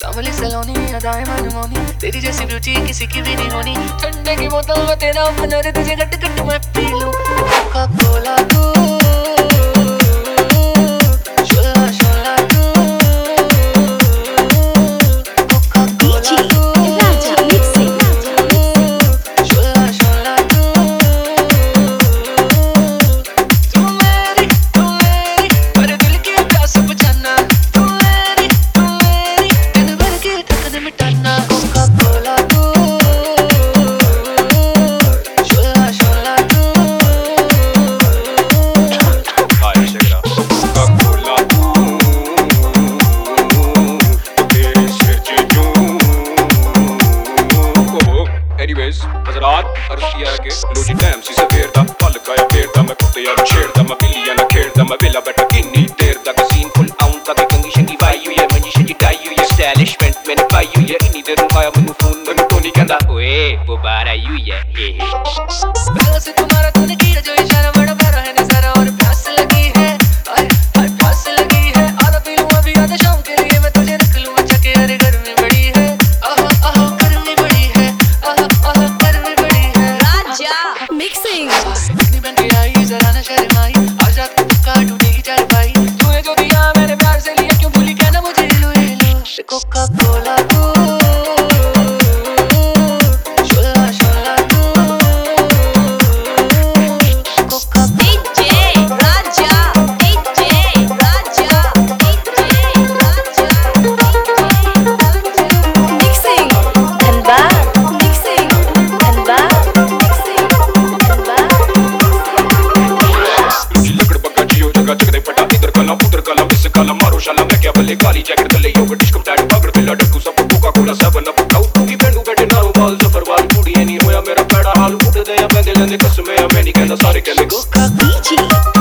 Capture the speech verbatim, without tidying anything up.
संभली सलोनी अदाएं मनमोनी, तेरी जैसी ब्यूटी किसी की भी नहीं होनी। ठंडे की बोतल में तेरा मन रे, तुझे गट गट मैं पी लूं। कोका कोला तू, शोला शोला तू, कोका कोला तू, राजा मिक्सिंग, शोला शोला तू। तू मेरी तू मेरी मेरे दिल की प्यास बुझाना, तू मेरी तू मेरी दिन भर की थकन मिटाना। कोका कोला तू, शोला शोला तू। Alright, check it out. Coca-Cola, तेरे सिर च जूं। Anyways, हज़रात अर्ज़ किया है कि लो जी टाइम सी सवेर दा, पल काया फेर दा, मैं कुत्ते यार छेड़दा, मैं बिल्लियां ना खेड़दा, मैं वेला बैठा किन्नी देर दा, सीन फुल आउं दा, कंगी शंगी पाई हुई है, मंजी शंगी टाई हुई है, स्टाइलिशमेंट मैंने पाई हुई है, इन्नी देर में आया मैनू फोन, मैनू टोनी कहंदा ओए वो बाहर आई हुई है, हे हे। बगल से तुम्हारा तूने किया जो इशारा, बड़ा प्यारा है नजारा और प्यास लगी है, आए आए प्यास लगी है। आधा पी लूं अभी आधा शाम के लिए, मैं तुझे रख लूं अच्छा के। अरे गर्मी बड़ी है, आहा आहा गर्मी बड़ी है, आहा आहा गर्मी बड़ी है। राजा मिक्सिंग, इतनी बन के आई जरा न शर्माई, आज रात को पक्का टूटेगी चारपाई। तूने जो दिया मैंने प्यार से लिया, क्यों भूली कहना मुझे लो ये लो। कोका कोला तू, शोला शोला तू, कोका DJ Raja, DJ Raja, DJ Raja, mixing, Dhanbad mixing, Dhanbad mixing, Dhanbad. लूची लकड़ बग्गा जियो जगह जगदे फटा, इधर काला उधर काला बिस काला मारो शाला, मैं क्या भले काली जैकेट तले योगा डिस्को टाइट पकड़ पिला डक्कू सब कोका कोला सेवन अप आउट टू की बैंडू बैठे नारो बाल सफर वाल कुड़ी नहीं होया मेरा पैड़ा हाल उठ दे या मैं दिल ने कसम है मैं नहीं कहना सारे कहने कोका डीजे